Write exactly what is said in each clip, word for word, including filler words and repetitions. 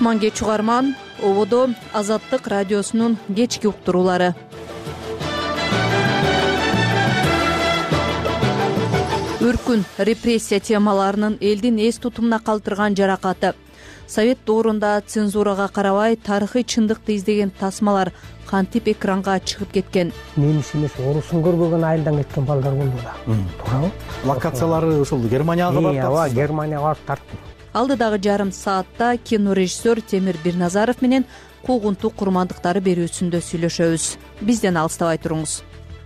Кутман кеч угарман, ободо Азаттык радиосунун кечки уктуруулары. Өркүн, репрессия темаларынын элдин эс тутумуна калтырган жаракаты. Совет доорунда цензурага карабай тарыхый чындыкты издеген тасмалар кантип экранга чыгып кеткен. Немис эмес, орусун көрбөгөн айылдан кеткен балдар болду да. Туурабы? Локациялары ошол Германияга барып ооба, Германияга барып тарттым. Алдыдагы жарым саатта кино режиссер Темир Бирназаров менен куугунтук курмандыктары берүүсүндө сүйлөшөбүз. Бизден алыстабай туруңуз.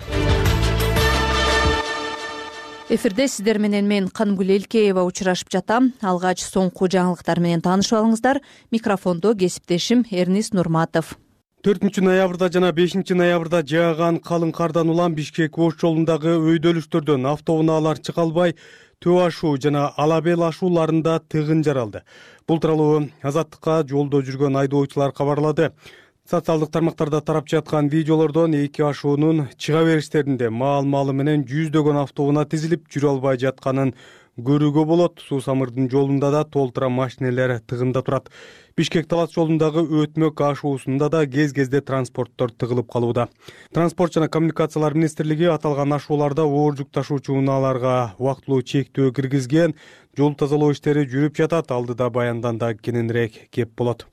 Эфирде сиздер менен мен Канымгүл Элкеева учурашып жатам. Алгач соңку жаңылыктар менен таанышып алыңыздар. Микрофондо кесиптешим Эрнис Нурматов. төртүнчү ноябрда жана бешинчи ноябрда жааган калың кардан улам Бишкек Ош жолундагы өйдөлүштөрдөн автоунаалар чыга албай, Төө ашуу жана Алабел ашууларында тыгын жаралды. Бул тууралуу Азаттыкка жолдо жүргөн айдоочулар кабарлады. Социалдык тармактарда тарап жаткан видеолордон эки ашуунун чыга бериштеринде маал-маалы менен жүздөгөн автоунаа тизилип жүрө албай жатканын көрүүгө болот. Суу самырдын жолунда да толтура машинелер тыгында турат. Бишкек Талас жолундагы Өтмөк ашуусунда да кез-кезде транспорттор тыгылып калууда. Транспорт жана коммуникациялар министрлиги аталган ашууларда оор жүк ташуучу унааларга убактылуу чектөө киргизген. Жол тазалоо иштери жүрүп жатат. Алдыда баянданда кененирээк кеп болот.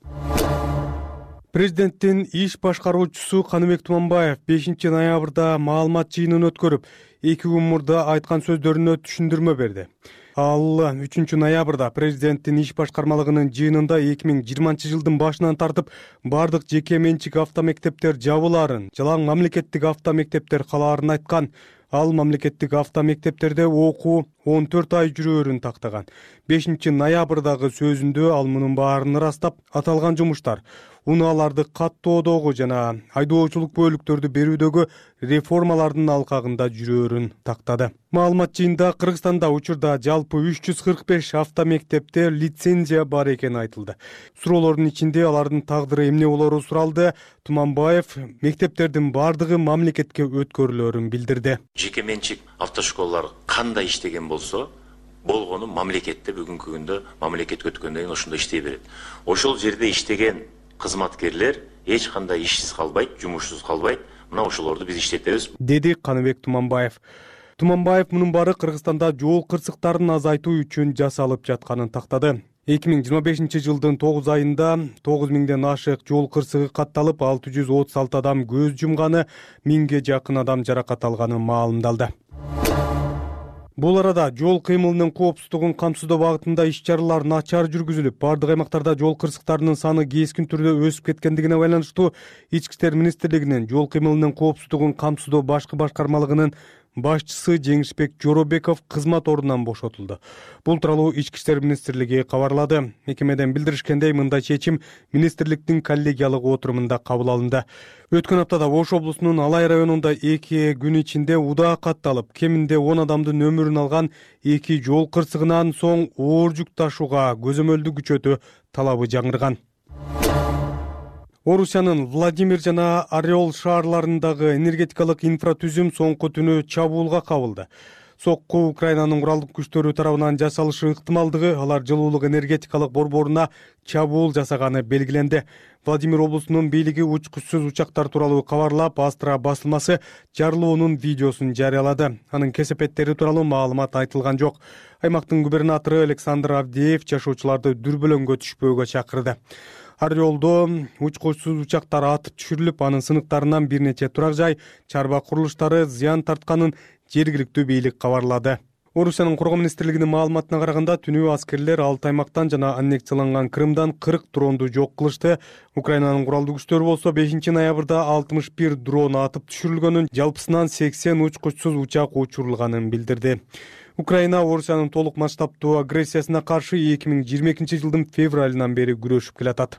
Президенттин иш башкаруучусу Каныбек Туманбаев бешинчи ноябрда маалымат жыйынын өткөрүп, эки күн мурда айткан сөздөрүнө түшүндүрмө берди. Ал үчүнчү ноябрда президенттин иш башкармалыгынын жыйынында эки миң жыйырманчы жылдын башынан тартып бардык жеке менчик автомектептер жабылаарын, жалаң мамлекеттик автомектептер калаарын айткан. Ал мамлекеттик автомектептерде окуу он төрт ай жүрөөрүн тактаган. бешинчи ноябрдагы сөзүндө ал мунун баарын ырастап, аталган жумуштар унааларды каттоодогу жана айдоочулук бөлүктөрдү берүүдөгү реформалардын алкагында жүрөөрүн тактады. Маалымат жыйында Кыргызстанда учурда жалпы үч жүз кырк беш автомектепте лицензия бар экени айтылды. Суроолордун ичинде алардын тагдыры эмне болору суралды. Туманбаев мектептердин бардыгы мамлекетке өткөрүлөөрүн билдирди. Жеке менчик автошколалар кандай иштеген болсо, болгону мамлекетте бүгүнкү күндө мамлекетке өткөндөн кийин ошондо иштей берет. Ошол жерде иштеген кызматкерлер эч кандай ишсиз калбайт, жумушсуз калбайт. Мына ошолорду биз иштетебиз, деди Каныбек Туманбаев. Туманбаев мунун баары Кыргызстанда жол кырсыктарын азайтуу үчүн жасалып жатканын тактады. эки миң жыйырма бешинчи жылдын тогуз айында тогуз миңден ашык жол кырсыгы катталып, алты жүз отуз алты адам көз жумганы, миңге жакын адам жаракат алганы маалымдалды. Бул арада жол кыймылынын коопсуздугун камсыздоо багытында иш-чаралар начар жүргүзүлүп, бардык аймактарда жол кырсыктарынын саны кескин түрдө өсүп кеткендигине байланыштуу Ички иштер министрлигинин жол кыймылынын коопсуздугун камсыздоо башкы башкармалыгынын башчысы Жеңишбек Жоробеков кызмат ордунан бошотулду. Бул тууралуу Ички иштер министрлиги кабарлады. Мекемеден билдиришкендей, мындай чечим министрликтин коллегиялык отурумунда кабыл алынды. Өткөн аптада Ош облусунун Алай районунда эки күн ичинде удаа катталып, кеминде он адамдын өмүрүн алган эки жол кырсыгынан соң оор жүк ташууга көзөмөлдү күчөтүү талабы жаңырган. Орусиянын Владимир жана Орел шаарларындагы энергетикалык инфратүзүм соңку түнү чабуулга кабылды. Сокку Украинанын куралдык күчтөрү тарабынан жасалышы ыктымалдыгы, алар жылуулук энергетикалык борборуна чабуул жасаганы белгиленди. Владимир облусунун бийлиги учкучсуз учактар тууралуу кабарлап, Астра басылмасы жарылуунун видеосун жарыялады. Анын кесепеттери тууралуу маалымат айтылган жок. Аймактын губернатору Александр Авдеев жашоочуларды дүрбөлөңгө түшпөөгө чакырды. Орелдо учкучсуз учактар атып түшүрүлүп, анын сыныктарынан бир нече турак жай, чарба курулуштары зыян тартканын жергиликтүү бийлик кабарлады. Орусиянын Коргоо министрлигинин маалыматына караганда, түнү аскерлер алты аймактан жана аннексияланган Крымдан кырк дронду жок кылышты. Украинанын куралдуу күчтөрү болсо бешинчи ноябрда алтымыш бир дрон атып түшүрүлгөнүн, жалпысынан сексен учкучсуз учак учурулганын билдирди. Украина Орусиянын толук масштабтуу агрессиясына каршы эки миң жыйырма экинчи жылдын февралынан бери күрөшүп келатат.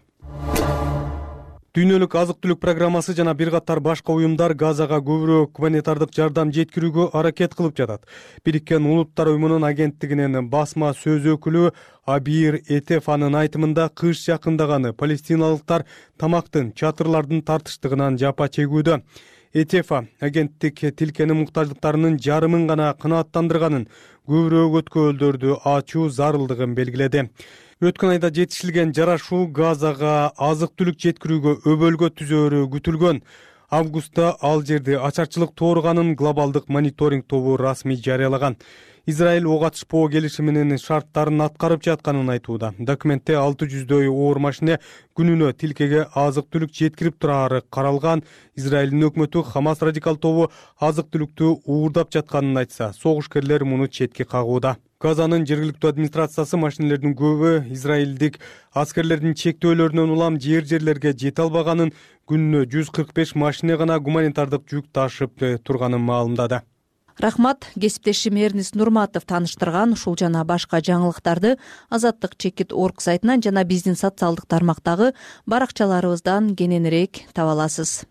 Дүйнөлүк азык-түлүк программасы жана бир катар башка уюмдар Газага көбүрөөк гуманитардык жардам жеткирүүгө аракет кылып жатат. Бириккен Улуттар уюмунун агенттигинин басма сөз өкүлү Абир Этефанын айтымында, кыш жакындаганы палестиналыктар тамактын, чатырлардын тартыштыгынан жапа чегүүдө. Этефа агенттик тилкенин муктаждыктарынын жарымын гана канааттандырганын, көбүрөөк өткөлдөрдү ачуу зарылдыгын белгиледи. Өткөн айда жетишилген жарашуу Газага азык түлүк жеткирүүгө өбөлгө түзөөрү күтүлгөн. Августта ал жерде ачарчылык тууруганын глобалдык мониторинг тобу расмий жарыялаган. Израиль ок атышпоо келишиминин шарттарын аткарып жатканын айтууда. Документте алты жүздөй оор машине күнүнө тилкеге азык түлүк жеткирип турары каралган. Израилдин өкмөтү Хамас радикал тобу азык түлүктү уурдап жатканын айтса, согушкерлер муну четке кагууда. Газанын жергиликтүү администрациясы машинелердин көбү израилдик аскерлердин чектөөлөрүнөн улам жер жерлерге жете албаганын, күнүнө жүз кырк беш машине гана гуманитардык жүк ташып турганын маалымдады. Рахмат, кесиптешим Эрнис Нурматов тааныштырган ушул жана башка жаңылыктарды Азаттык чекит точка орг сайтынан жана биздин социалдык тармактагы баракчаларыбыздан кененирээк таба аласыз.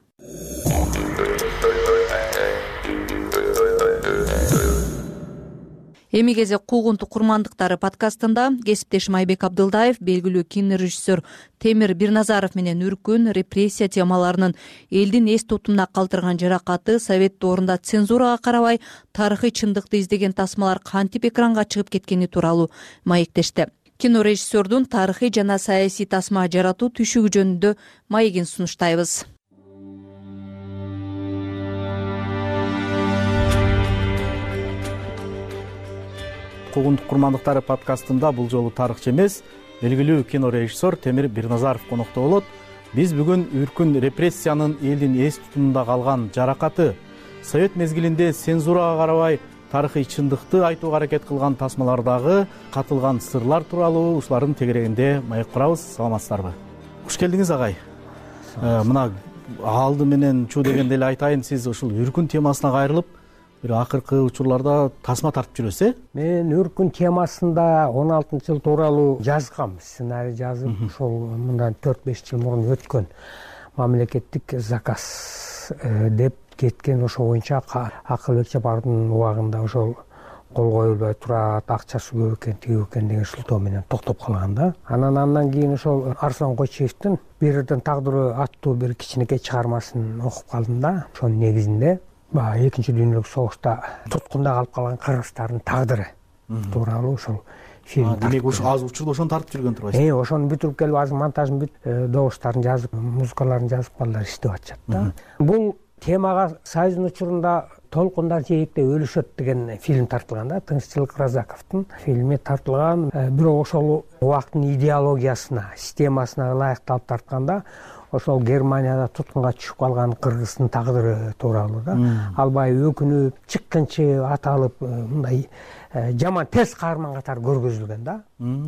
Эми кезек куугунтук курмандыктары подкастында кесиптешим Айбек Абдылдаев белгилүү кинорежиссер Темир Бирназаров менен үркүн репрессия темаларынын элдин эс тутумуна калтырган жаракаты, совет доорунда цензурага карабай тарыхый чындыкты издеген тасмалар кантип экранга чыгып кеткени тууралуу маектешти. Кинорежиссердун тарыхый жана саясий тасма жаратуу түйшүгү жөнүндө маегин сунуштайбыз. Куугунтук курмандыктары подкастында бул жолу тарыхчы эмес, белгилүү кинорежиссер Темир Бирназаров конокто болот. Биз бүгүн үркүн репрессиянын элдин эс тутумунда калган жаракаты, совет мезгилинде цензурага карабай тарыхый чындыкты айтууга аракет кылган тасмалардагы катылган сырлар тууралуу ушулардын тегерегинде маек курабыз. Саламатсыздарбы? Куш келдиңиз, агай. Мына алды менен чуу дегенде эле айтайын, сиз ушул үркүн темасына кайрылып бир акыркы учурларда тасма тартып жүрөсүз, э? Мен үркүн темасында он алтынчы жыл тууралуу жазгам, сценарий жазып, ошол мындан төрт беш жыл мурун өткөн мамлекеттик заказ деп кеткен, ошо боюнча Акылбек Жапаровдун убагында ошол кол коюлбай турат, акчасы көп экен, тиги экен деген шылтоо менен токтоп калган да. Анан андан кийин ошол Арслан Койчиевдин Берердин тагдыры аттуу бир кичинекей чыгармасын окуп калдым да. Ошонун негизинде экинчи дүйнөлүк согушта туткунда калып калган кыргыздардын тагдыры тууралуу ошол фильм. Демек ушу аз учурда ошону тартып жүргөн турбайсыз? Э, ошону бүтүрүп келип, азыр монтажын бүтүп, добуштарын жазып, музыкаларын жазып балдар иштеп атышат да. Бул темага Союздун учурунда толкундар жээкте өлүшөт деген фильм тартылган да. Тынччылык Разаковдун фильми тартылган. Бирок ошол убакыттын идеологиясына, системасына ылайыкталып тартканда ошол Германияда туткунга түшүп калган кыргыздын тагдыры тууралуу да. Албай өкүнүп, чыккынчы аталып, мындай жаман терс каарман катары көргөзүлгөн да.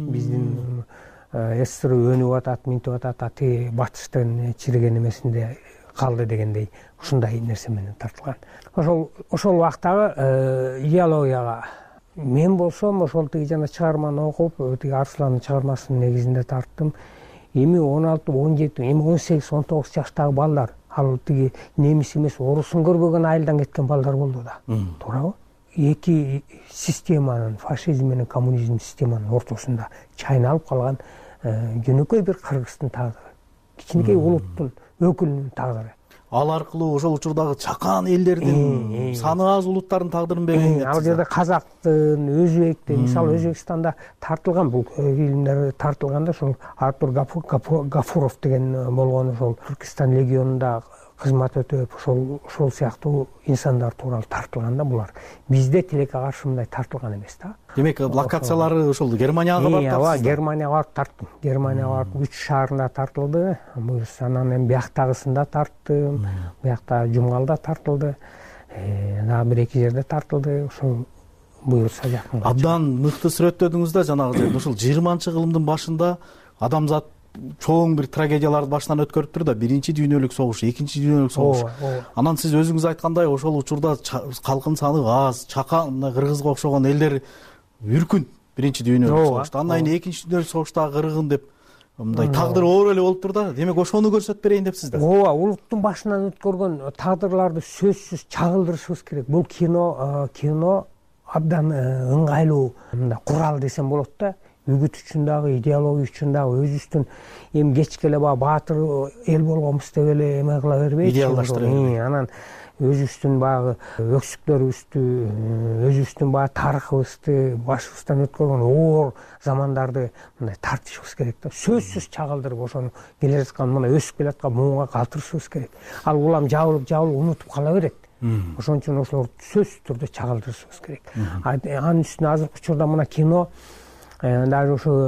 Биздин СССР өнүп атат, минтип атат, ати батыштын чириген эмесинде калды дегендей ушундай нерсе менен тартылган. Ошол ошол убактагы идеологияга мен болсом ошол тиги жана чыгарманы окуп, тиги Арсландын чыгармасынын негизинде тарттым. Эми он алты, он жети, эми он сегиз, он тогуз жаштагы балдар, ал тиги немис эмес, орусун көрбөгөн айылдан кеткен балдар болду да. Туурабы? Эки системанын, фашизм менен коммунизм системанын ортосунда чайналып калган жөнөкөй бир кыргыздын тагдыры, кичинекей улуттун өкүлүнүн тагдыры. Ал аркылуу ошол учурдагы чакан элдердин, саны аз улуттардын тагдырын белгилеп. Ал жерде казактын, өзбектин, мисалы Өзбекстанда тартылган бул фильмдер тартылганда ошол Артур Гафуров деген болгон, ошол Түркистан легионунда кызмат өтөп, ошол ошол сыяктуу инсандар тууралуу тартылган да булар. Бизде тилекке каршы мындай тартылган эмес да. Демек, локациялары ошол Германияга барып тартылды. Ооба, Германияга барып тарттым. Германияга барып үч шаарында тартылды. Анан эми бияктагысында тарттым. Биякта Жумгалда тартылды. Дагы бир эки жерде тартылды. Ошол буюрса жакын. Абдан мыкты сүрөттөдүңүз да, жанагы ошол жыйырманчы кылымдын башында адамзат чоң бир трагедияларды башынан өткөрүптүр да. Биринчи дүйнөлүк согуш, экинчи дүйнөлүк согуш. Анан сиз өзүңүз айткандай, ошол учурда калкын саны аз, чакан, кыргызга окшогон элдер үркүн биринчи дүйнөлүк согушта. Андан кийин экинчи дүйнөлүк согуштагы кыргын деп мындай тагдыр оор эле болуптур да. Демек ошону көрсөтүп берейин депсиз да. Ооба, улуттун башынан өткөргөн тагдырларды сөзсүз чагылдырышыбыз керек. Бул кино, кино абдан ыңгайлуу мындай курал десем болот да. Үгүт үчүн дагы, идеология үчүн дагы, өзүбүздүн эми кечке эле баягы баатыр эл болгонбуз деп эле эме кыла бербейчи. Идеалдаштыра бербейт. Анан өзүбүздүн баягы өксүктөрүбүздү, өзүбүздүн баягы тарыхыбызды, башыбыздан өткөргөн оор замандарды мындай тартышыбыз керек да. Сөзсүз чагылдырып ошону келе жаткан мына өсүп келе жаткан муунга калтырышыбыз керек. Ал улам жабылып жабылып унутуп кала берет. Ошон үчүн ошолорду сөзсүз түрдө чагылдырышыбыз керек. Анын үстүнө азыркы учурда мына кино даже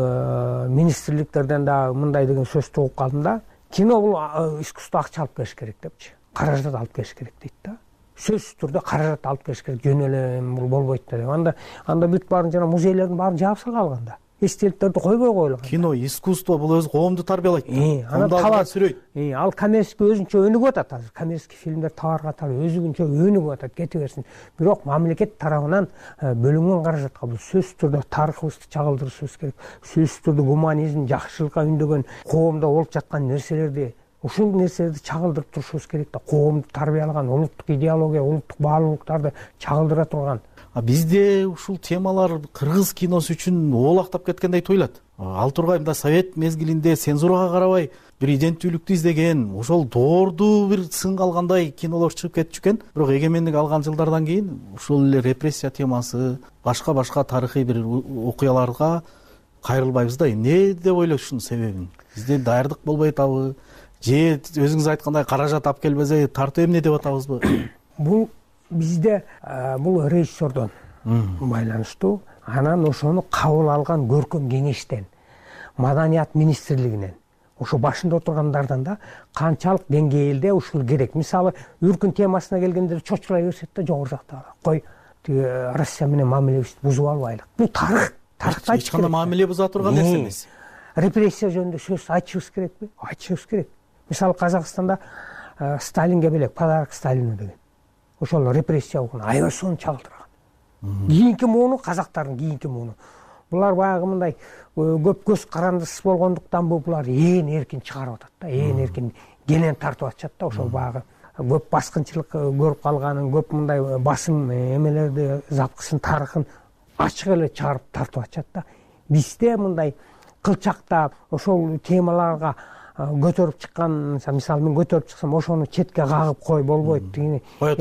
ошо министрликтерден да мындай деген сөздү угуп калдым да. Кино бул искусство акча алып келиш керек депчи. Каражат алып келиш керек дейт да. Сөзсүз түрдө каражат алып келиш керек. Жөн эле бул болбойт да деп. Анда анда бүт баарын жана музейлердин баарын жаап салган да. Эстеликтерди койбой коюлган. Кино, искусство бул өзү коомду тарбиялайт. Аны талап сүрөйт. Ал коммерческий өзүнчө өнүгүп атат азыр. Коммерческий фильмдер табар катары өзүнчө өнүгүп атат, кете берсин. Бирок мамлекет тарабынан бөлүнгөн каражатка бул сөзсүз түрдө тарыхыбызды чагылдырышыбыз керек. Сөзсүз түрдө гуманизм, жакшылыкка үндөгөн коомдо болуп жаткан нерселерди, ушул нерселерди чагылдырып турушубуз керек да. Коомду тарбиялаган улуттук идеология, улуттук баалуулуктарды чагылдыра турган. Бизде ушул темалар кыргыз киносу үчүн оолактап кеткендей туюлат. Ал тургай мында совет мезгилинде цензурага карабай бир иденттүүлүктү издеген, ошол доорду бир сынга алгандай кинолор чыгып кетчү экен. Бирок эгемендик алган жылдардан кийин ушул эле репрессия темасы, башка-башка тарыхый бир окуяларга кайрылбайбыз да. Эмне деп ойлойсуз себебин? Бизде даярдык болбой атабы? Же өзүңүз айткандай каражат алып келбесе тартуу эмне деп атабызбы? Бул бизде бул режиссердон байланыштуу. Анан ошону кабыл алган көркөм кеңештен, маданият министрлигинен, ошо башында отургандардан да канчалык деңгээлде ушул керек. Мисалы, Үркүн темасына келгенде чочурай беришет да жогору жакта. Кой, тиги Россия менен мамилебизди бузуп албайлык. Бул тарых, тарыхта эч кандай мамиле буза турган нерсе эмес. Репрессия жөнүндө сөз айтышыбыз керекпи? Айтышыбыз керек. Мисалы, Казакстанда Сталинге белек подарок Сталину деген. Ошол репрессия болгон аябай сонун чагылдырган. Кийинки мууну казактардын кийинки мууну. Булар баягы мындай көп көз карандысыз болгондуктан булар ээн эркин чыгарып атат да, ээн эркин келен тартып атышат да. Ошол баягы көп баскынчылык көрүп калганын, көп мындай басым эмелерди, запкысын, тарыхын ачык эле чыгарып тартып атышат да. Бизде мындай кылчактап ошол темаларга көтөрүп чыккан, мисалы мен көтөрүп чыксам, ошону четке кагып кой болбойт. Эми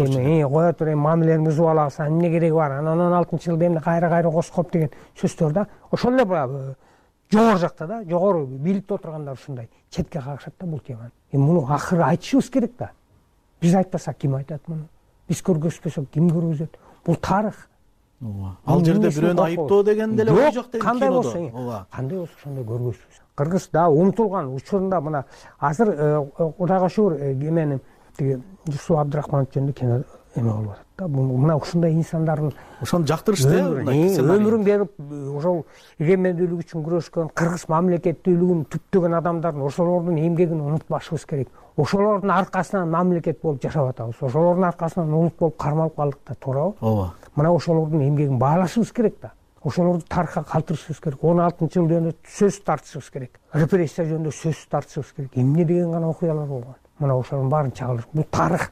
кое тур, эми мамилени бузуп алабыз, эмне кереги бар? Анан он алтынчы жылда эмне кайра-кайра коскоп деген сөздөр да. Ошол эле баягы жогору жакта да, жогору бийликте отургандар ушундай четке кагышат да бул теманы. Эми муну акыры айтышыбыз керек да. Биз айтпасак ким айтат муну? Биз көргөзбөсөк ким көргөзөт? Бул тарых. Ал жерде бирөөнү айыптоо деген деле ой жок деген кандай болсо, кандай болсо ошондой көргөзбүз. Кыргыз да унутулган учурунда мына азыр Кудайга шүгүр эменин тиги Жусуп Абдрахманов жөнүндө кино эме болуп атат да. Мына ушундай инсандардын ошону жактырышты э, өмүрүн берип ошол эгемендүүлүк үчүн күрөшкөн, кыргыз мамлекеттүүлүгүн түптөгөн адамдардын ошолордун эмгегин унутпашыбыз керек. Ошолордун аркасынан мамлекет болуп жашап атабыз. Ошолордун аркасынан улут болуп кармалып калдык да, туурабы? Ооба. Мына ошолордун эмгегин баалашыбыз керек да. Ошолорду тарыхка калтырышыбыз керек. он алтынчы жыл жөнүндө сөз тартышыбыз керек. Репрессия жөнүндө сөз тартышыбыз керек. Эмне деген гана окуялар болгон. Мына ошолордун баарын чагылдырып, бул тарых.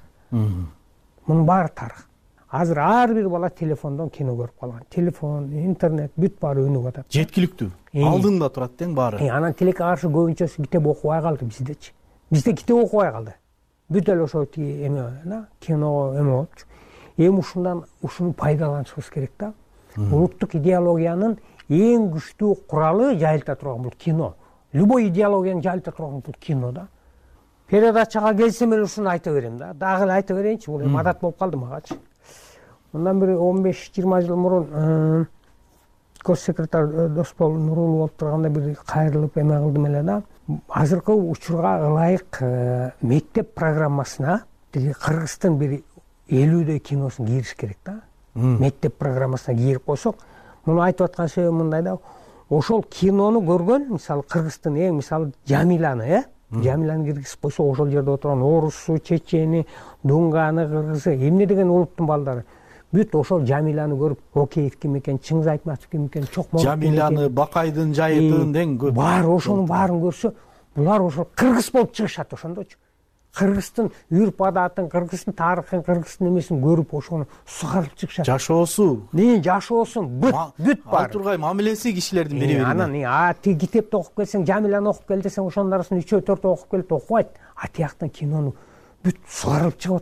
Мунун баары тарых. Азыр ар бир бала телефондон кино көрүп калган. Телефон, интернет бүт баары өнүгүп атат. Жеткиликтүү. Алдыңда турат тең баары. Анан тилекке каршы көбүнчөсү китеп окубай калды биздечи. Бизде китеп окубай калды. Бүт эле ошо тиги эме, кино эме болчу. Эми ушундан ушуну пайдаланышыбыз керек да. Улуттук идеологиянын эң күчтүү куралы жайылта турган бул кино. Любой идеологияны жайылта турган бул кино да. Передачага келсем эле ушуну айта берем да. Дагы эле айта берейинчи, бул эми адат болуп калды магачы. Мындан бир он беш жыйырма жыл мурун көз секретарь Досбол Нурулов болуп турганда бир кайрылып эме кылдым эле да. Азыркы учурга ылайык мектеп программасына тиги Кыргыздын бир элүүдөй киносун кириш керек да. Мектеп программасына кирип койсок, муну айтып аткан себебим мындай да. Ошол кинону көргөн, мисалы Кыргыздын эң мисалы Жамиланы, э? Жамиланы киргизип койсо, ошол жерде отурган орусу, чечени, дунганы, кыргызы, эмне деген улуттун балдары бүт ошол Жамиланы көрүп, Океев ким экен, Чыңгыз Айтматов ким экен, Чокморов Жамиланы, Бакайдын жайытын дең көп. Бар ошонун баарын көрсө, булар ошол кыргыз болуп чыгышат ошондочу. Кыргыздын үрп адатын, кыргыздын тарыхын, кыргыздын эмесин көрүп ошону сугарып чыгышат. Жашоосу, не жашоосун бүт бүт бар. Ал тургай мамилеси кишилердин бири-бирине. Анан а тиги китепти окуп келсең, Жамиланы окуп кел десең, ошонун арасынан үчөө төртөө окуп келип окубайт. А тияктан кинону бүт сугарылып чыгып атпайбы?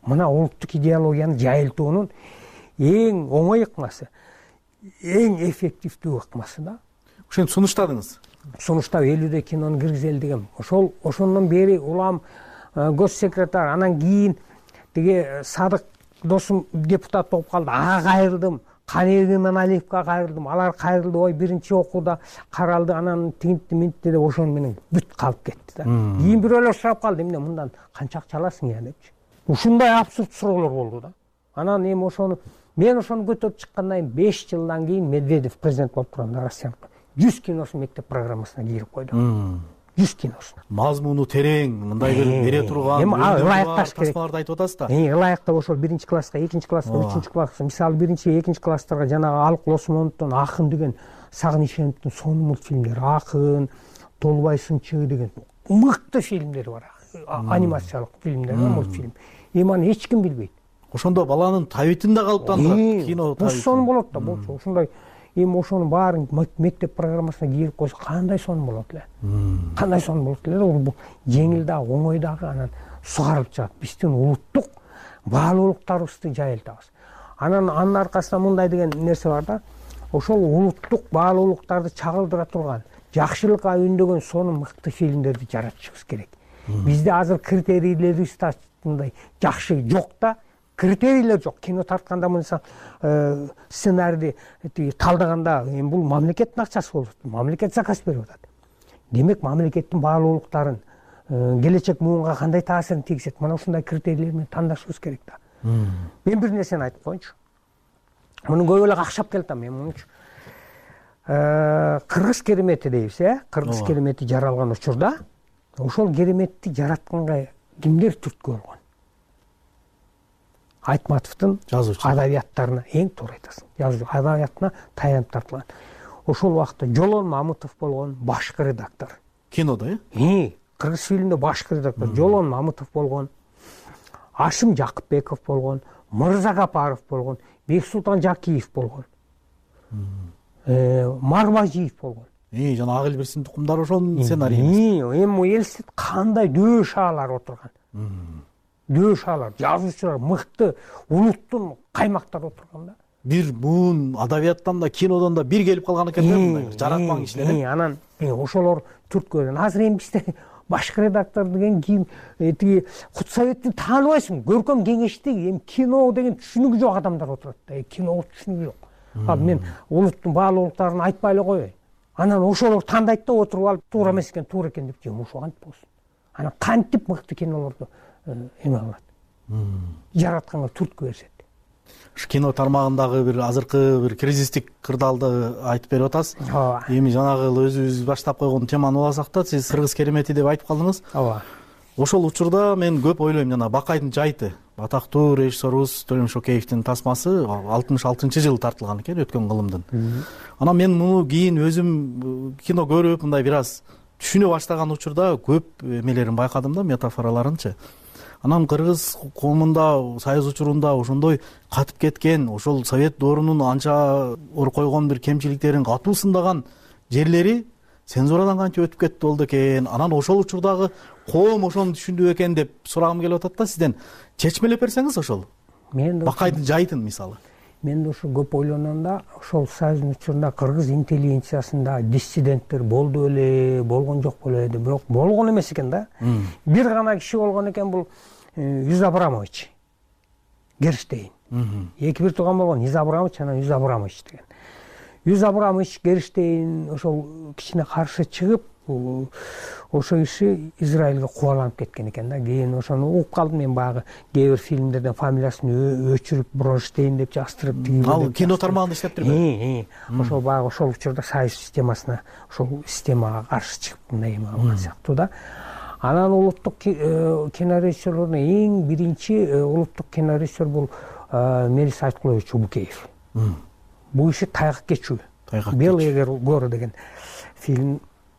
мына улуттук идеологияны жайылтуунун эң оңой ыкмасы, эң эффективдүү ыкмасы да. Ошентип сунуштадыңыз. Сунуштап элүүдөй кинону киргизели дегем. Ошол ошондон бери улам гос секретарь, анан кийин тиги Садык досум депутат болуп калды. Ага кайрылдым. Канеги менен Алиевге кайрылдым. Алар кайрылды, ой биринчи окууда каралды, анан тигинти минтти деп ошону менен бүт калып кетти да. Кийин бирөөлөр сурап калды, эмне мындан канча акча аласың я депчи. Ушундай абсурд суроолор болду да. Анан эми ошону мен ошону көтөрүп чыккандан кийин беш жылдан кийин Медведев президент болуп турганда Россиянын жүз киносун мектеп программасына кийип койду. жүз киносун. Мазмуну терең, мындай бир бере турган, эми ылайыкташ керек. Тасмаларды айтып атасыз да. Эми ылайыктап ошол биринчи класска, экинчи класска, үчүнчү класска, мисалы биринчи, экинчи класстарга жанагы Алык Лосмоновдун Акын деген, Сагыныч Ишеновдун сонун мультфильмдери, Акын, Толбай Сынчы деген мыкты фильмдери бар. Анимациялык фильмдер, мультфильм. Эми аны эч ким билбейт. Ошондо баланын табитинде калыптандырат кино табити. Сонун болот да, болчу. Ошондой эми ошонун баарын мектеп программасына кирип койсо кандай сонун болот эле. Кандай сонун болот эле. Бул жеңил дагы, оңой дагы, анан сугарылып чыгат. Биздин улуттук баалуулуктарыбызды жайылтабыз. Анан анын аркасында мындай деген нерсе бар да. Ошол улуттук баалуулуктарды чагылдыра турган, жакшылыкка үндөгөн сонун мыкты фильмдерди жаратышыбыз керек. Бизде азыр критерийлерибиз мындай жакшы жок да. Критерийлер жок. Кино тартканда мынса сценарийди талдаганда эми бул мамлекеттин акчасы болот. Мамлекет заказ берип атат. Демек мамлекеттин баалуулуктарын келечек муунга кандай таасирин тийгизет? Мына ушундай критерийлер менен тандашыбыз керек да. Мен бир нерсени айтып коеюнчу. Муну көп эле какшап келатам мен мунчу. Кыргыз керемети дейбиз, э? Кыргыз керемети жаралган учурда ошол кереметти жаратканга кимдер түрткү болгон? Айтматовдун адабияттарына эң туура айтасың. Жазуу адабиятына таянып тартылган. Ошол убакта Жолон Мамытов болгон башкы редактор. Кинодо, э? Э, кыргыз фильминде башкы редактор Жолон Мамытов болгон, Ашым Жакыпбеков болгон, Мырза Гапаров болгон, Бексултан Жакиев болгон. Э, Мармажиев болгон. Э, жана Ак Элберсин тукумдары ошонун сценарийи. Э, эми элестет кандай дөө шаалар отурган. Дөө шаалар, жазуучулар мыкты улуттун каймактары отурган да. Бир буун адабияттан да кинодон да бир келип калган экен да, мындай жаратмаң иштер. Э, анан ошолор түрткөн. Азыр эми бизде башкы редактор деген ким, тиги Кутсоветти тааныбайсың, көркөм кеңешти, эми кино деген түшүнүгү жок адамдар отурат да. Кино түшүнүгү жок. Ал мен улуттун баалуулуктарын айтпай эле коеюн. Анан ошолор тандайт да отуруп алып туура эмес экен, туура экен деп жем ошо кантип болсун. Анан кантип мыкты кинолорду эме кылат. Жаратканга түрткү беришет. Кино тармагындагы бир азыркы бир кризистик кырдаалды айтып берип атасыз. Эми жанагы өзүбүз баштап койгон теманы уласак да, сиз Кыргыз керемети деп айтып калдыңыз. Ооба. Ошол учурда мен көп ойлойм, жана Бакайдын жайыты, атактуу режиссерубуз Төлөм Шокеевдин тасмасы алтымыш алтынчы жылы тартылган экен, өткөн кылымдын. Анан мен муну кийин өзүм кино көрүп, мындай бир аз түшүнө баштаган учурда көп эмелерин байкадым да, метафораларынчы. Анан кыргыз коомунда союз учурунда ошондой катып кеткен, ошол совет доорунун анча ор койгон бир кемчиликтерин катуу сындаган жерлери цензурадан канча өтүп кетти болду экен. Анан ошол учурдагы коом ошону түшүндү экен деп сурагым келип атат да сизден. Чечмелеп берсеңиз ошол. Мен Бакайдын жайытын мисалы. Мен да ошо көп ойлонгондо ошол союздун учурунда кыргыз интеллигенциясында диссиденттер болду эле, болгон жок беле, бирок болгон эмес экен да. Бир гана киши болгон экен, бул Юз Абрамович Герштейн. Эки бир тууган болгон, Юз Абрамович жана Юз Абрамович деген. Юз Абрамович Герштейн ошол кишине каршы чыгып, ошо киши Израилге кубаланып кеткен экен да. Кийин ошону угуп калдым мен, баягы кээ бир фильмдерден фамилиясын өчүрүп Бронштейн деп жаштырып, ал кино тармагында иштеп жүрбөйбү. Ошол баягы ошол учурда союз системасына, ошол системага каршы чыгып мындай эме алган сыяктуу да. Анан улуттук кинорежиссерлордун эң биринчи улуттук кинорежиссер бул Мелис Айткулович Убукеев. Бул иши Тайгак кечүү, Белые горы деген фильм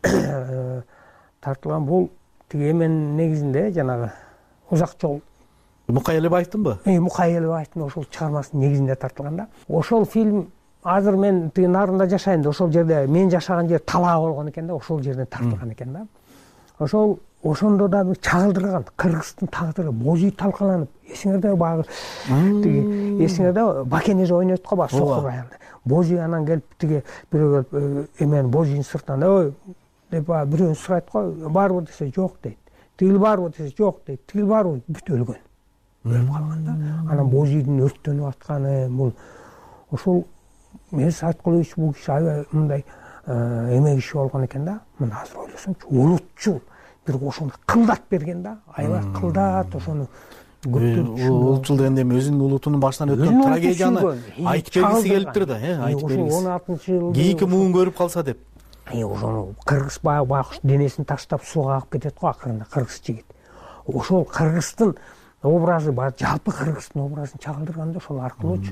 тартылган. Бул тиги эмен негизинде жанагы Узак жол Мукай Элебаевдинбы? Э, Мукай Элебаевдин ошол чыгармасынын негизинде тартылган да. Ошол фильм азыр мен тиги нарында жашайм да, ошол жерде мен жашаган жер талаа болгон экен да, ошол жерден тартылган экен да. Ошол ошондо да бир чагылдырган Кыргыздын тагдыры божий талкаланып, эсиңерде баягы тиги эсиңерде Бакенеже ойнойт го баягы сокур аялды. Божий анан келип тиги бирөө келип эмен божийдин сыртынан ой деп бирөөнү сурайт го, барбы десе жок дейт. Тигил барбы десе жок дейт. Тигил барбы бүт өлгөн. Өлүп калган да. Анан божийдин өрттөнүп атканы бул ошол Мирис Айткулович бул киши аябай мындай эме киши болгон экен да. Мына азыр ойлосомчу, улутчул бир ошону кылдат берген да. Аябай кылдат ошону улутчул дегенде эми өзүнүн улутунун башынан өткөн трагедияны айтып бергиси келиптир да, э, айтып бергиси. он алтынчы жылы кийинки муун көрүп калса деп. Ошону кыргыз баягы байкуш денесин таштап сууга агып кетет го акырында кыргыз жигит. Ошол кыргыздын образы бар, жалпы кыргыздын образын чагылдырганда ошол аркылуучу.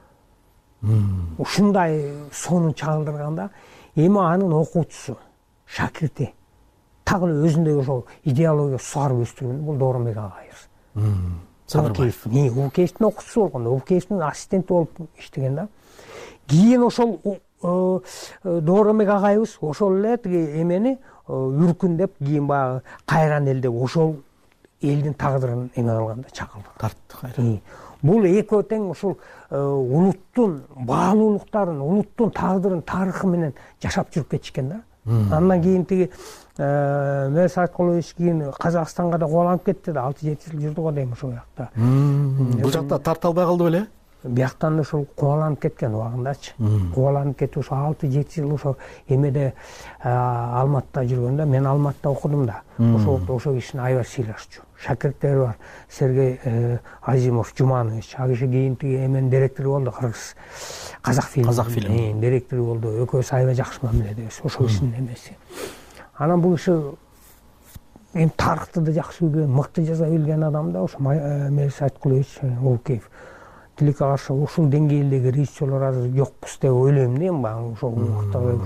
Ушундай сонун чагылдырганда эми анын окуучусу, шакирти так эле өзүндөй ошол идеология сугарып өстүргөн бул Дооронбек агайыбыз. Садырбаев. Не, Улукеевдин окуучусу болгон, Улукеевдин ассистенти болуп иштеген да. Кийин ошол Дооронбек агайыбыз ошол эле тиги эмени Үркүн деп кийин баягы кайран эл деп ошол элдин тагдырын эме кылганда чакырды. Тартты кайран. Бул экөө тең ушул улуттун баалуулуктарын, улуттун тагдырын, тарыхы менен жашап жүрүп кетишкен да. Андан кийин тиги Мирис Айткулович кийин Казакстанга да кубаланып кетти да, алты жети жыл жүрдү го дейм ошол жакта. Бул жакта тарта албай калды беле? Бияктан да ушул кубаланып кеткен убагындачы. Кубаланып кетип ошо алты жети жыл ошо эмеде Алматыда жүргөндө, мен Алматыда окудум да. Ошол ошо кишини аябай сыйлашчу. Шакирттери бар. Сергей Азимов, Жуманович, ал киши кийин тиги эмен директору болду, Кыргыз Казак фильм. Казак фильм. Директору болду. Экөөбүз аябай жакшы мамиледебиз. Ошол кишинин эмеси. Анан бул киши эми тарыхты да жакшы билген, мыкты жаза билген адам да, ошо Мирис Айткулович Улукеев. Тилекке каршы ушул деңгээлдеги режиссерлор азыр жокпуз деп ойлойм да, эми баягы ошол убакта.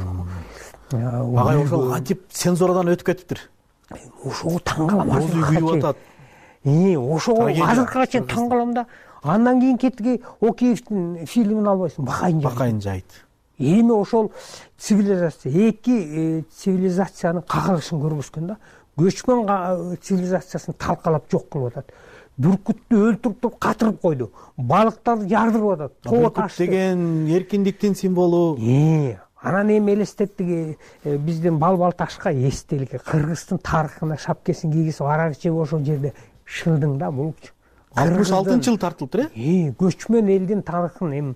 Агай ошол кантип цензурадан өтүп кетиптир. Ошого таң калам. Озу күйүп атат. Э, ошого азыркыга чейин таң калам да. Андан кийин кеттиги Океевдин фильмин албайсың, Бакайын жайыт. Бакайын жайыт. Эми ошол цивилизация, эки цивилизациянын кагылышын көргөзгөн да. Көчмөн цивилизациясын талкалап жок кылып атат. Бүркүттү өлтүрүп туруп катырып койду. Балыктарды жардырып атат. Бүркүт деген эркиндиктин символу. Э, анан эми элестеттиги биздин бал-бал ташка эстеликке Кыргыздын тарыхына шапкесин кийгизип арак ичип ошол жерде шылдың да булчу. алтымыш алтынчы жылы тартылыптыр, э? Э, көчмөн элдин тарыхын, эми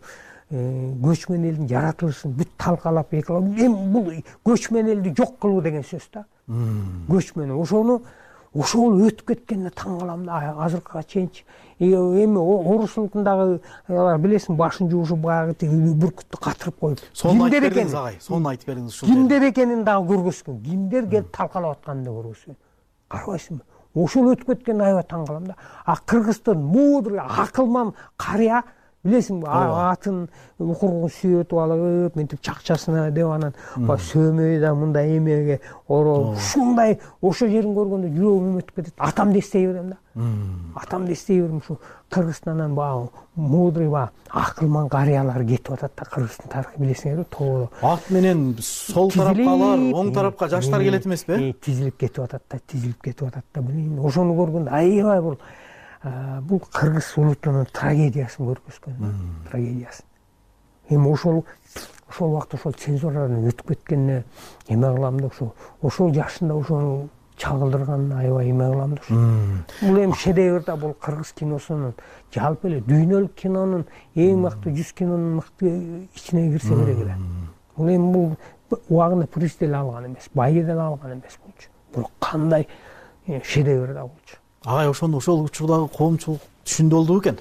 көчмөн элдин жаратылышын бүт талкалап, эми бул көчмөн элди жок кылуу деген сөз да. Көчмөн ошону ошол өтүп кеткенине таң калам да, азыркыга чейинчи. Эми орус улутундагы билесиң, башын жуушуп баягы тиги бүркүттү катырып коюп. Сонун айтып бердиңиз агай, сонун айтып бердиңиз ушул. Кимдер экенин дагы көргөзгөн, кимдер келип талкалап атканын да көргөзгөн. Карабайсыңбы? Ошол өтүп кеткенине аябай таң калам да. А Кыргыздын мудрый, акылман карыя, билесиңби, атын укургун сүйөтүп алып, мынтип чакчасына деп анан сөөмөй да мындай эмеге ороп, ушундай ошо жерин көргөндө жүрөгүм өтүп кетет. Атамды эстей берем да. Атамды эстей берем, ушу Кыргызстандан баягы мудрый, баягы акылман карыялар кетип атат да, Кыргыздын тарыхы билесиңерби, тоодо. Ат менен сол тарапка алар, оң тарапка жаштар келет эмеспи? Тизилип кетип атат да, тизилип кетип атат да. Билин, ошону көргөндө аябай бул бул кыргыз улутунун трагедиясын көргөзгөн, трагедиясын. Эми ошол ошол убакта ошол цензурадан өтүп кеткенине эме кылам да, ошо ошол жашында ошону чагылдырганына аябай эме кылам да. Бул эми шедевр да, бул кыргыз киносунун, жалпы эле дүйнөлүк кинонун эң мыкты жүз кинонун мыкты ичине кирсе керек эле. Бул эми бул убагында приз деле алган эмес, байгеден алган эмес болчу. Бирок кандай шедевр да болчу. Агай ошону ошол учурдагы коомчулук түшүндү болду экен.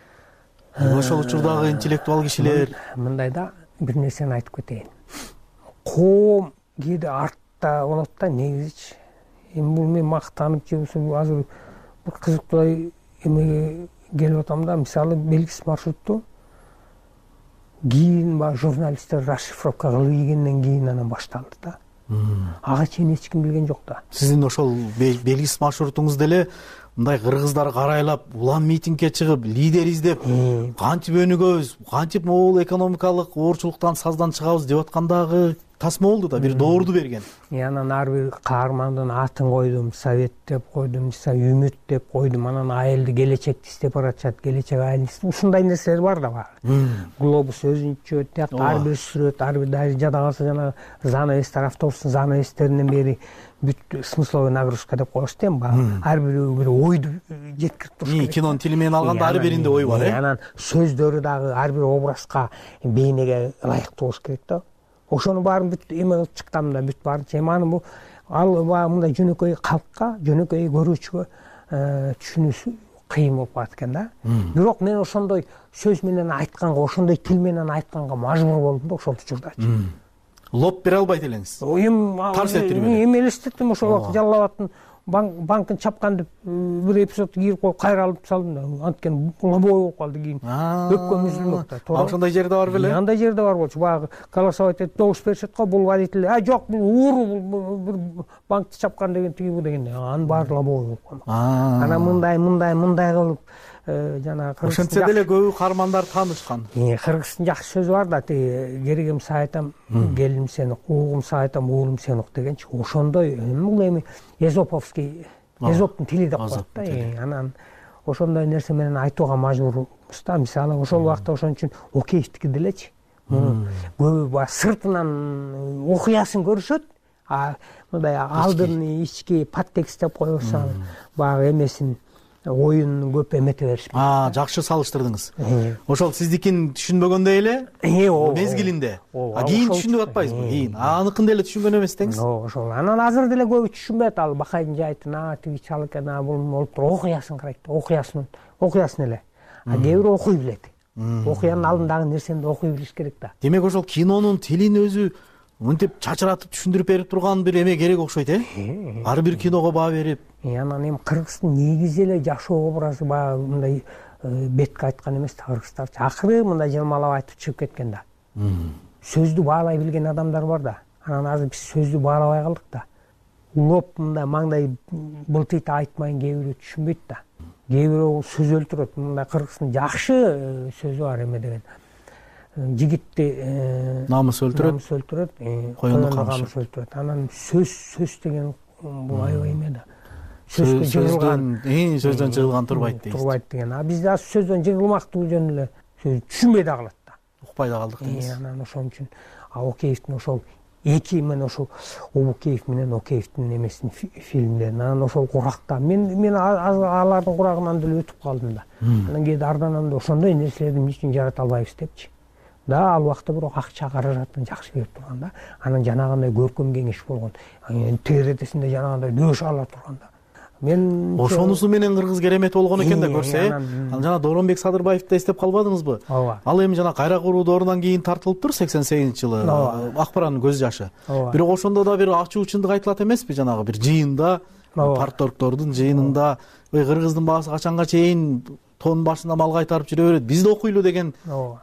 Ошол учурдагы интеллектуал кишилер мындай да бир нерсени айтып кетейин. Коом кээде артта болот да негизичи. Эми бул мен мактанып же азыр бир кызыктуу эмеге келип атам да, мисалы белгисиз маршрутту кийин баягы журналисттер расшифровка кылып ийгенден кийин анан башталды да. Ага чейин эч ким билген жок да. Сиздин ошол белгисиз маршрутуңуз деле мындай кыргыздар карайлап, улам митингге чыгып, лидер издеп, кантип өнүгөбүз, кантип могул экономикалык оорчулуктан саздан чыгабыз деп аткандагы тасма болду да, бир доорду берген. Анан ар бир каармандын атын койдум, совет деп койдум, үмүт деп койдум. Анан айылды келечекти издеп баратышат, келечек айылын. Ушундай нерселер бар да баягы. Глобус өзүнчө, тиякта ар бир сүрөт, ар бир даже жада калса жана занавестер, автобустун занавестеринен бери бүт смысловой нагрузка деп коебуз дейм баягы. Ар бирөө бир ойду жеткирип туруш керек. Кинонун тили менен алганда ар биринде ой бар, э? Анан сөздөрү дагы ар бир образга, бейнеге ылайыктуу болуш керек да. Ошону баарын бүт эме кылып чыккан да, бүт баарын чеманы бу ал баягы мындай жөнөкөй калкка, жөнөкөй көрүүчүгө түшүнүүсү кыйын болуп калат экен да. Бирок мен ошондой сөз менен айтканга, ошондой тил менен айтканга мажбур болдум да ошол учурдачы. Лоп бере албайт элеңиз. Эми тарс этирип эле. Эми элестеттим ошол убакта Жалал Абадтын банкын чапкан деп бир эпизодду кийип коюп кайра алып салдым да. Анткени лобой болуп калды кийин. Өккөм үзүлмөк да. А ошондой жерде бар беле? Андай жерде бар болчу. Баягы голосовать этип добуш беришет го, бул водитель, а жок, мен ууру бир банкты чапкан деген тиги бу деген. Анын баары лобой болуп калды. Анан мындай, мындай, мындай кылып жана ошентсе деле көбү каармандар таанышкан. Кыргыздын жакшы сөзү бар да, тиги керегим саайтам, келим сени, угум саайтам, уулум сени ук дегенчи. Ошондой бул эми эзоповский, эзоптун тили деп коет да. Анан ошондой нерсе менен айтууга мажбурбуз да. Мисалы ошол убакта ошон үчүн Океевдики делечи. Көбү баягы сыртынан окуясын көрүшөт. А мындай алдын ички подтекст деп коебуз, баягы эмесин оюн көп эмете беришпейт. А, жакшы салыштырдыңыз. Ошол сиздикин түшүнбөгөндөй эле мезгилинде. А кийин түшүнүп атпайсызбы? Кийин аныкын деле түшүнгөн эмес деңиз. Ошол. Анан азыр деле көбү түшүнбөйт. Ал Бакайдын жайтын, а тиги чал экен, а бул болуп туруп окуясын карайт. Окуясын, окуясын эле. А кээ бирөө окуй билет. Окуянын алдындагы нерсени окуй билиш керек да. Демек ошол кинонун тилин өзү мынтип чачыратып түшүндүрүп берип турган бир эме керек окшойт, э? Ар бир киного баа берип. Анан эми кыргыздын негизи эле жашоо образы баягы мындай бетке айткан эмес да, кыргыздарчы. Акыры мындай жылмалап айтып чыгып кеткен да. Сөздү баалай билген адамдар бар да. Анан азыр биз сөздү баалабай калдык да. Улоп мындай маңдай былтыйт айтмайын кээ бирөө түшүнбөйт да. Кээ бирөө сөз өлтүрөт. Мындай кыргыздын жакшы сөзү бар эме деген. Жигитти намыс өлтүрөт, намыс өлтүрөт, коюнду камыш өлтүрөт. Анан сөз сөз деген бул аябай эме да. Сөзгө жыгылган, эң сөздөн жыгылган турбайт дейсиз. Турбайт деген. А бизде азыр сөздөн жыгылмактуу жөн эле түшүнбөй да калат да. Укпай да калдык дейсиз. Анан ошон үчүн Океевдин ошол эки мен ошол Обукеев менен Океевдин эмесин фильмдерин анан ошол куракта мен мен алардын курагынан деле өтүп калдым да. Анан кээде арданамда ошондой нерселерди эмне үчүн жарата албайбыз депчи. Да, ал убакта бирок акча каражатын жакшы берип турган да. Анан жанагындай көркөм кеңеш болгон. ТРТсинде жанагындай дөш ала турган да. Мен ошонусу менен кыргыз керемет болгон экен да көрсө. Анан жана Дооронбек Садырбаевди эстеп калбадыңызбы? Ал эми жана кайра куруу доорунан кийин тартылыптыр сексен сегизинчи жылы. Акбаранын көз жашы. Бирок ошондо да бир ачуу чындык айтылат эмеспи? Жанагы бир жыйында, парторгдордун жыйынында ой кыргыздын баасы качанга чейин тоонун башында мал кайтарып жүрө берет, биз да окуйлу деген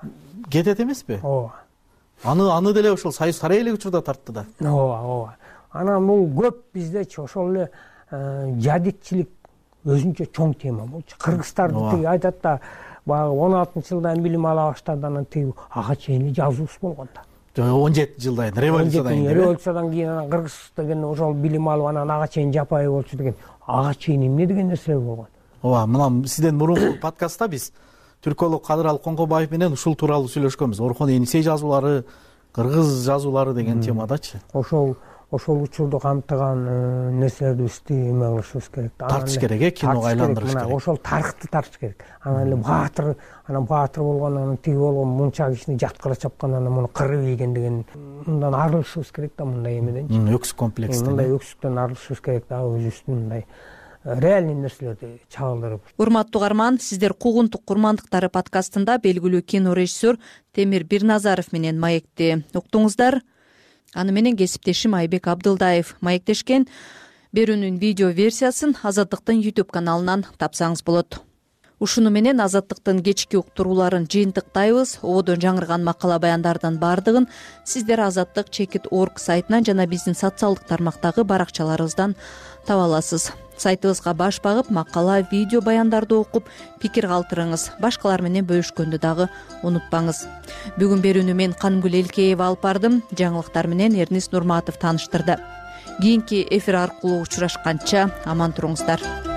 кетет эмеспи? Ооба. Аны аны деле ошол Союз сарай эле учурда тартты да. Ооба, ооба. Анан бул көп биздечи ошол эле жадитчилик өзүнчө чоң тема болчу. Кыргыздарды тиги айтат да, баягы он алтынчы жылдан билим ала баштады, анан тиги ага чейин жазуусу болгон да. он жети жылдан революциядан кийин. Революциядан кийин анан кыргыз деген ошол билим алып анан ага чейин жапайы болчу деген. Ага чейин эмне деген нерселер болгон. Ооба, мына сизден мурунку подкастта биз түркөлүк Кадыралы Коңкобаев менен ушул тууралуу сүйлөшкөнбүз. Орхон Энисей жазуулары, кыргыз жазуулары деген темадачы. Ошол ошол учурду камтыган нерселерди биз эме кылышыбыз керек. Тартыш керек, э, киного айландырыш керек. Ошол тарыхты тартыш керек. Анан эле баатыр, анан баатыр болгон, анан тиги болгон, мунча кишини жаткыра чапкан, анан муну кырып ийген деген мындан арылышыбыз керек да, мындай эмеденчи. Өксүк комплекстен. Мындай өксүктөн арылышыбыз керек да, өзүбүздүн мындай реальный нерселерди чагылдырып. Урматтуу угарман, сиздер Куугунтук курмандыктары подкастында белгилүү кинорежиссер Темир Бирназаров менен маекти уктуңуздар. Аны менен кесиптешим Айбек Абдылдаев маектешкен. Берүүнүн видео версиясын Азаттыктын YouTube каналынан тапсаңыз болот. Ушуну менен Азаттыктын кечки уктурууларын жыйынтыктайбыз. Ободон жаңырган макала баяндардын бардыгын сиздер азаттык чекит точка орг сайтынан жана биздин социалдык тармактагы баракчаларыбыздан таба аласыз. сайтыбызга баш багып макала, видео баяндарды окуп пикир калтырыңыз, башкалар менен бөлүшкөндү дагы унутпаңыз. Бүгүн берүүнү мен Канымгүл Элкеева алып бардым. Жаңылыктар менен Эрнис Нурматов тааныштырды. Кийинки эфир аркылуу учурашканча аман туруңуздар.